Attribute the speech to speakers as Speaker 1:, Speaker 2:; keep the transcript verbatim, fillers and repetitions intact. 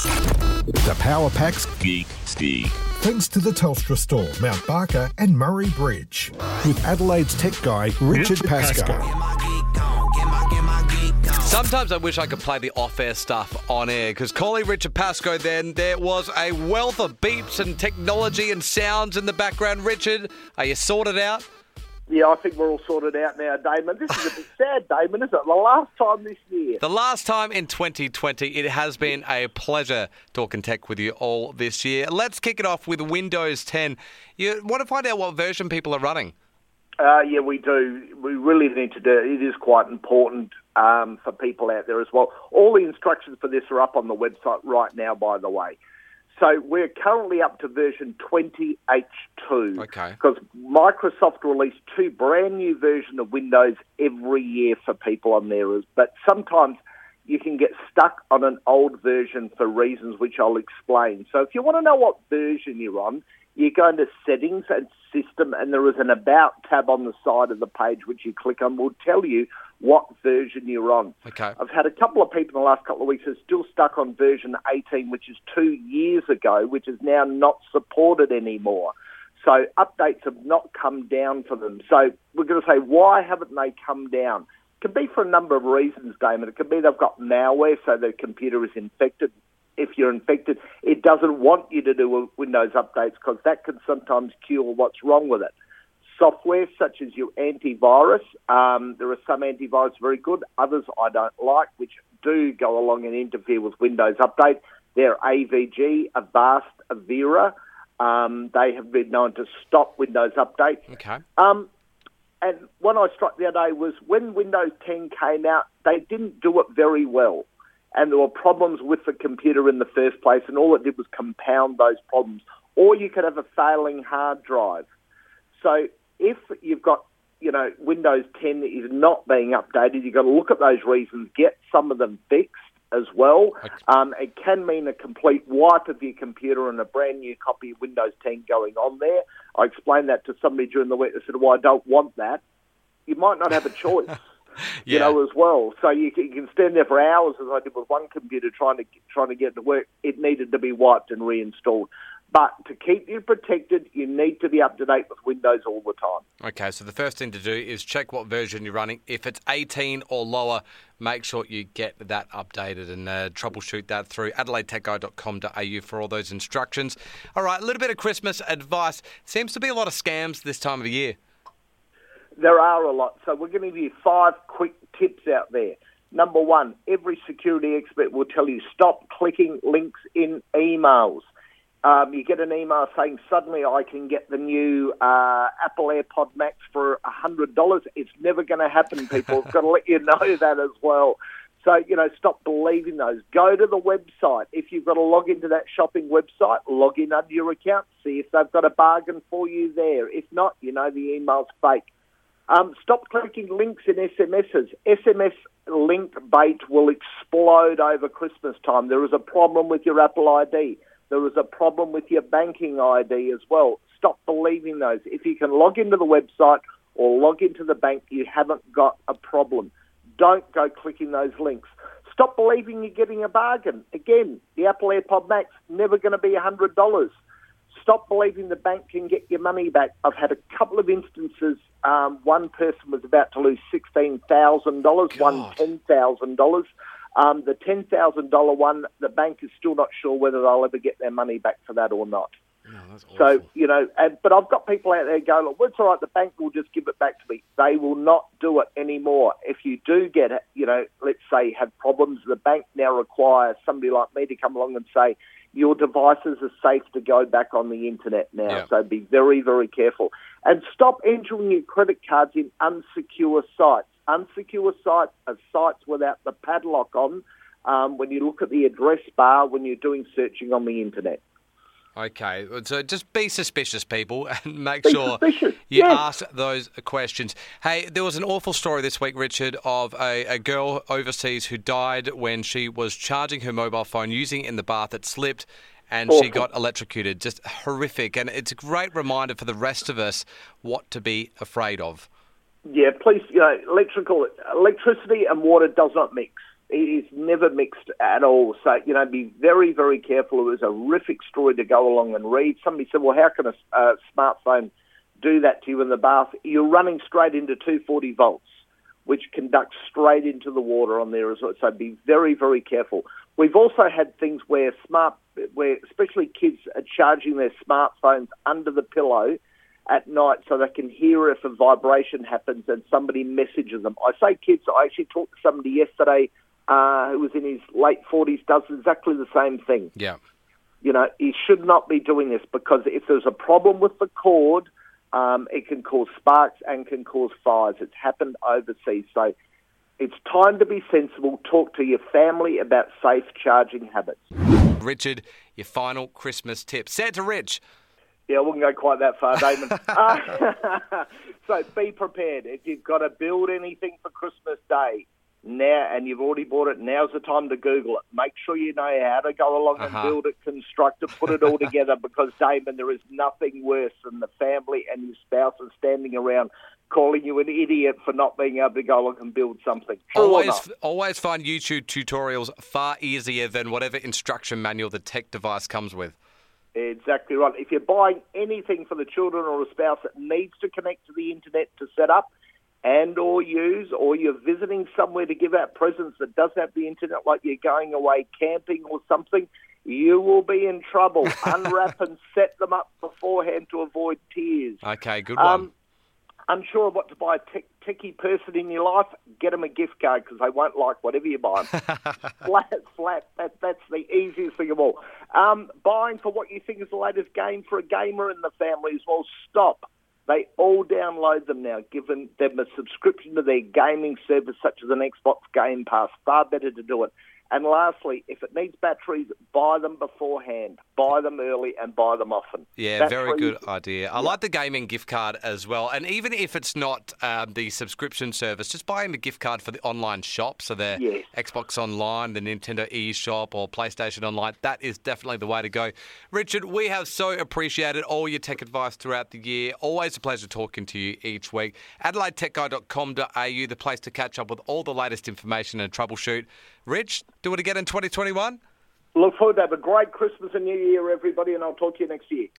Speaker 1: The Power Pack's
Speaker 2: Geek Speak.
Speaker 1: Thanks to the Telstra Store, Mount Barker and Murray Bridge. With Adelaide's tech guy, Richard Pascoe.
Speaker 3: Sometimes I wish I could play the off-air stuff on air, because calling Richard Pascoe then, there was a wealth of beeps and technology and sounds in the background. Richard, are you sorted out?
Speaker 4: Yeah, I think we're all sorted out now, Damon. This is a bit sad, Damon, isn't it? The last time this year.
Speaker 3: The last time in twenty twenty. It has been a pleasure talking tech with you all this year. Let's kick it off with Windows ten. You want to find out what version people are running?
Speaker 4: Uh, yeah, we do. We really need to do it. It is quite important um, for people out there as well. All the instructions for this are up on the website right now, by the way. So we're currently up to version twenty H two.
Speaker 3: Okay.
Speaker 4: Because Microsoft released two brand new versions of Windows every year for people on there. But sometimes you can get stuck on an old version for reasons which I'll explain. So if you want to know what version you're on, you go into Settings and System, and there is an About tab on the side of the page which you click on. Will tell you what version you're on.
Speaker 3: Okay.
Speaker 4: I've had a couple of people in the last couple of weeks who are still stuck on version eighteen, which is two years ago, which is now not supported anymore. So updates have not come down for them. So we're going to say, why haven't they come down? It can be for a number of reasons, Damon. It could be they've got malware, so their computer is infected. If you're infected, it doesn't want you to do Windows updates because that can sometimes cure what's wrong with it. Software such as your antivirus, um, there are some antivirus very good, others I don't like, which do go along and interfere with Windows Update. They're A V G, Avast, Avira. Um, they have been known to stop Windows Update.
Speaker 3: Okay.
Speaker 4: Um, and one I struck the other day was when Windows ten came out, they didn't do it very well. And there were problems with the computer in the first place, and all it did was compound those problems. Or you could have a failing hard drive. So if you've got, you know, Windows ten is not being updated, you've got to look at those reasons, get some of them fixed as well. Um, it can mean a complete wipe of your computer and a brand new copy of Windows ten going on there. I explained that to somebody during the week. They said, well, I don't want that. You might not have a choice.
Speaker 3: Yeah.
Speaker 4: You know, as well. So you can, you can stand there for hours, as I did with one computer, trying to trying to get it to work. It needed to be wiped and reinstalled. But to keep you protected, you need to be up to date with Windows all the time.
Speaker 3: Okay, so the first thing to do is check what version you're running. If it's eighteen or lower, make sure you get that updated and uh, troubleshoot that through adelaide tech guide dot com dot a u for all those instructions. All right, a little bit of Christmas advice. Seems to be a lot of scams this time of the year.
Speaker 4: There are a lot. So we're going to give you five quick tips out there. Number one, every security expert will tell you stop clicking links in emails. Um, you get an email saying suddenly I can get the new uh, Apple AirPod Max for one hundred dollars. It's never going to happen, people. I've got to let you know that as well. So, you know, stop believing those. Go to the website. If you've got to log into that shopping website, log in under your account, see if they've got a bargain for you there. If not, you know the email's fake. Um, stop clicking links in S M Ses. S M S link bait will explode over Christmas time. There is a problem with your Apple I D. There is a problem with your banking I D as well. Stop believing those. If you can log into the website or log into the bank, you haven't got a problem. Don't go clicking those links. Stop believing you're getting a bargain. Again, the Apple AirPod Max, never going to be one hundred dollars. Stop believing the bank can get your money back. I've had a couple of instances. Um, one person was about to lose sixteen thousand dollars, won ten thousand dollars. Um, the ten thousand dollars one, the bank is still not sure whether they'll ever get their money back for that or not.
Speaker 3: No, that's awful.
Speaker 4: So, you know, and, but I've got people out there go, look, well, it's all right, the bank will just give it back to me. They will not do it anymore. If you do get it, you know, let's say have problems, the bank now requires somebody like me to come along and say, your devices are safe to go back on the internet now.
Speaker 3: Yeah.
Speaker 4: So be very, very careful. And stop entering your credit cards in unsecure sites. Unsecure sites are sites without the padlock on um, when you look at the address bar when you're doing searching on the internet.
Speaker 3: Okay, so just be suspicious, people, and make
Speaker 4: Be
Speaker 3: sure
Speaker 4: suspicious,
Speaker 3: you
Speaker 4: yes.
Speaker 3: ask those questions. Hey, there was an awful story this week, Richard, of a, a girl overseas who died when she was charging her mobile phone, using it in the bath. It slipped, and
Speaker 4: Awful.
Speaker 3: she got electrocuted. Just horrific, and it's a great reminder for the rest of us what to be afraid of.
Speaker 4: Yeah, please, you know, electrical, electricity and water does not mix. It is never mixed at all. So, you know, be very, very careful. It was a horrific story to go along and read. Somebody said, well, how can a uh, smartphone do that to you in the bath? You're running straight into two forty volts, which conducts straight into the water on there as well. So be very, very careful. We've also had things where smart, where especially kids are charging their smartphones under the pillow at night so they can hear if a vibration happens and somebody messages them. I say kids, I actually talked to somebody yesterday uh, who was in his late forties, does exactly the same thing.
Speaker 3: Yeah.
Speaker 4: You know, he should not be doing this because if there's a problem with the cord, um, it can cause sparks and can cause fires. It's happened overseas. So it's time to be sensible. Talk to your family about safe charging habits.
Speaker 3: Richard, your final Christmas tip. Santa Rich.
Speaker 4: Yeah, I wouldn't go quite that far, Damon. uh, so be prepared. If you've got to build anything for Christmas Day now and you've already bought it, now's the time to Google it. Make sure you know how to go along
Speaker 3: uh-huh.
Speaker 4: and build it, construct it, put it all together because, Damon, there is nothing worse than the family and your spouse are standing around calling you an idiot for not being able to go along and build something. True
Speaker 3: always,
Speaker 4: or not?
Speaker 3: always find YouTube tutorials far easier than whatever instruction manual the tech device comes with.
Speaker 4: Exactly right. If you're buying anything for the children or a spouse that needs to connect to the internet to set up and or use, or you're visiting somewhere to give out presents that doesn't have the internet, like you're going away camping or something, you will be in trouble. Unwrap and set them up beforehand to avoid tears.
Speaker 3: Okay, good one.
Speaker 4: Um, unsure of what to buy a tech, techie person in your life, get them a gift card because they won't like whatever you buy them. flat, flat, that, that's the easiest thing of all. Um, buying for what you think is the latest game for a gamer in the family as well, stop. They all download them now, giving them a subscription to their gaming service such as an Xbox Game Pass. Far better to do it. And lastly, if it needs batteries, buy them beforehand. Buy them early and buy them often.
Speaker 3: Yeah,
Speaker 4: That's
Speaker 3: very good
Speaker 4: you,
Speaker 3: idea. I yeah. like the gaming gift card as well. And even if it's not um, the subscription service, just buy them a gift card for the online shop. So the
Speaker 4: yes.
Speaker 3: Xbox Online, the Nintendo eShop or PlayStation Online, that is definitely the way to go. Richard, we have so appreciated all your tech advice throughout the year. Always a pleasure talking to you each week. Adelaide Tech Guy dot com dot a u, the place to catch up with all the latest information and troubleshoot. Rich, do it again in twenty twenty-one?
Speaker 4: Look forward to have a great Christmas and New Year, everybody, and I'll talk to you next year.